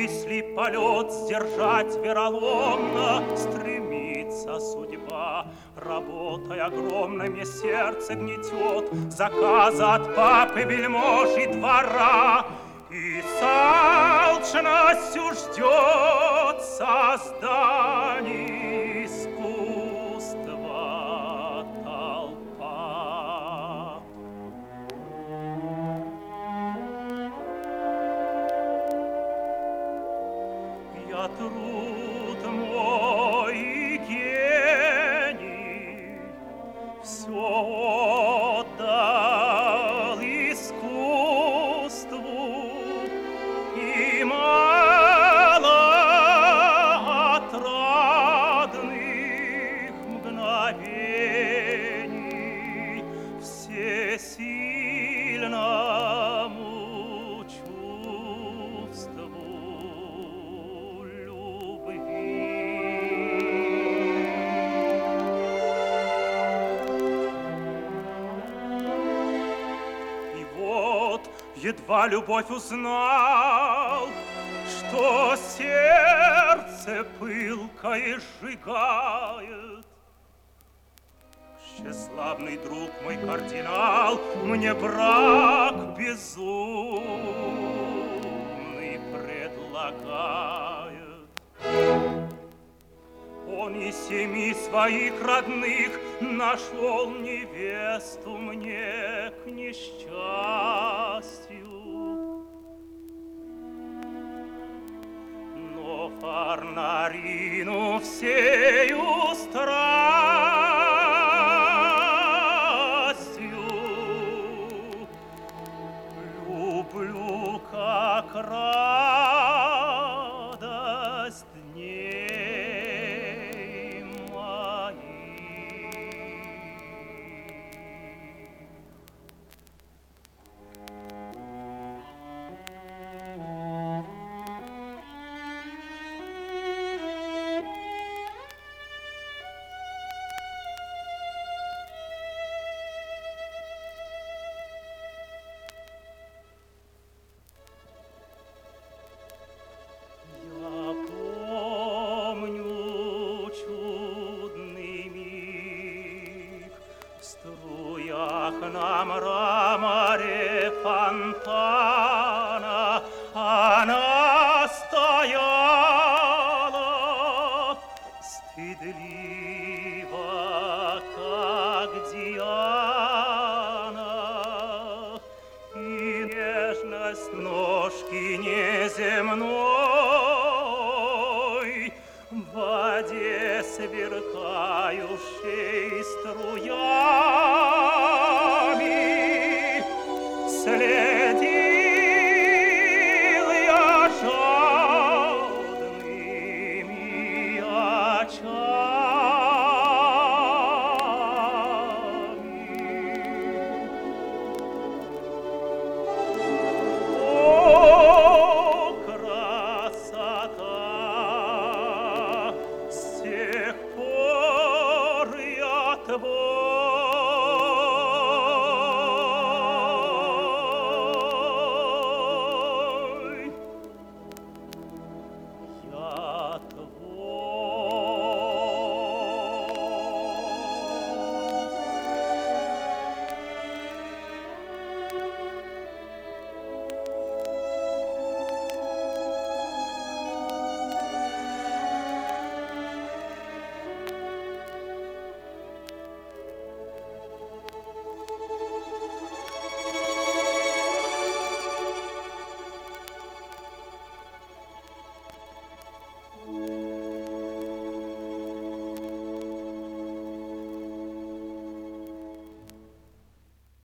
мысли полет сдержать вероломно стремится судьба. Работой огромными сердце гнетет заказа от папы, вельмож и двора. И с алчностью ждет создание искусства толпа. Я труд мой и гений все отдал искусству, и мало отрадных мгновений всесильному чувству любви. И вот едва любовь узнал, что сердце пылкое сжигает. Тщеславный друг мой кардинал мне брак безумный предлагает. Он из семи своих родных нашел невесту мне к несчастью. Но Фарнарину всею страстью люблю, как радость дней моих. Я помню чудный миг в струях на мраморе фонтана. Она стояла стыдливо, как Диана, и нежность ножки неземной в воде сверкающей струями след